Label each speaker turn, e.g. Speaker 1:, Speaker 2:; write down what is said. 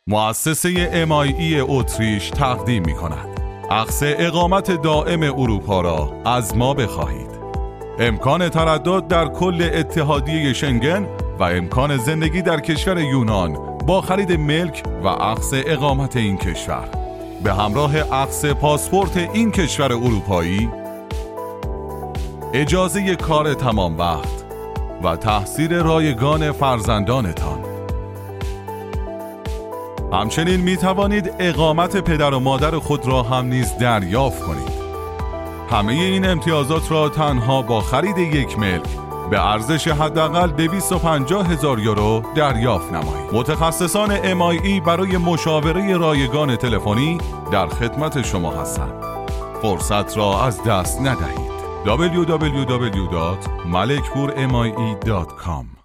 Speaker 1: مؤسسه MIE اتریش تقدیم می‌کند. اخذ اقامت دائم اروپا را از ما بخواهید. امکان تردد در کل اتحادیه شنگن و امکان زندگی در کشور یونان با خرید ملک و اخذ اقامت این کشور به همراه اخذ پاسپورت این کشور اروپایی، اجازه کار تمام وقت و تحصیل رایگان فرزندانتان. همچنین می توانید اقامت پدر و مادر خود را هم نیز دریافت کنید. همه این امتیازات را تنها با خرید یک ملک به ارزش حداقل 250,000 یورو دریافت نمایید. متخصصان MIE برای مشاوره رایگان تلفنی در خدمت شما هستند. فرصت را از دست ندهید. www.malekpurmie.com